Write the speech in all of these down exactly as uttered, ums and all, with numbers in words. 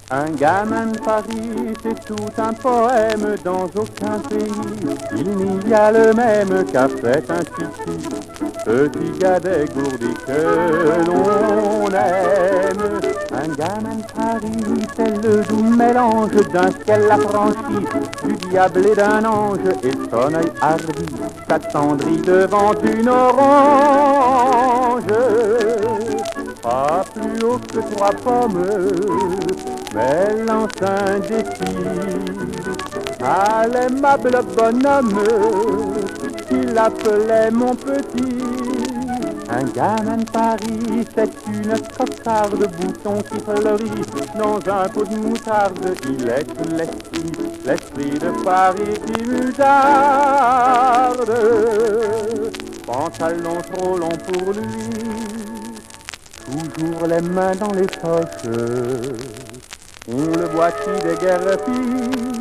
Un gamin de Paris, c'est tout un poème, dans aucun pays il n'y a le même qu'a fait un titi. Petit gars dégourdi que l'on aime. Un gamin de Paris, c'est le doux mélange d'un ciel affranchi, du diable et d'un ange, et son œil hardi s'attendrit devant une orange. Pas plus haut que trois pommes, mais lance un défi à l'aimable bonhomme qu'il appelait mon petit. Un gamin de Paris, c'est une cocarde, bouton qui fleurit dans un pot de moutarde. Il est tout l'esprit, l'esprit de Paris qui mutarde. Pantalon trop long pour lui, toujours les mains dans les poches, on le voit qui déguerpit.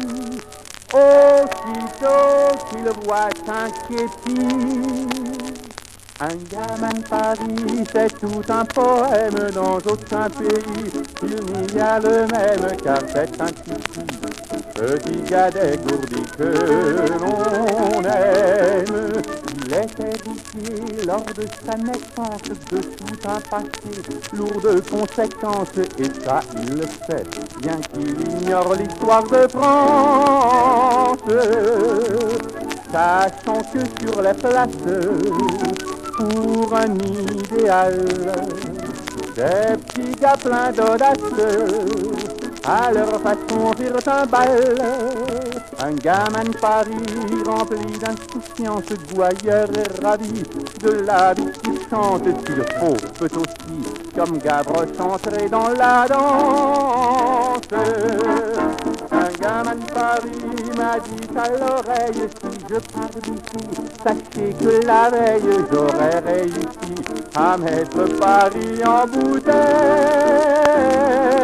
Aussitôt qu'il voit s'inquiéter. Un gamin de Paris, c'est tout un poème, dans aucun pays il n'y a le même, car c'est un titi, petit gars dégourdi que l'on aime. Il était éduqué lors de sa naissance de tout un passé lourd de conséquences, et ça il le sait, bien qu'il ignore l'histoire de France. Sachant que sur les places, pour un idéal, des petits gars pleins d'audace, à leur façon firent un bal. Un gamin de Paris rempli d'insouciance, gouailleur et ravi de la vie qui chante, s'il faut, peut aussi, comme Gavroche, entrer dans la danse. Un gamin de Paris m'a dit à l'oreille, si je pars d'ici, sachez que la veille j'aurais réussi à mettre Paris en bouteille.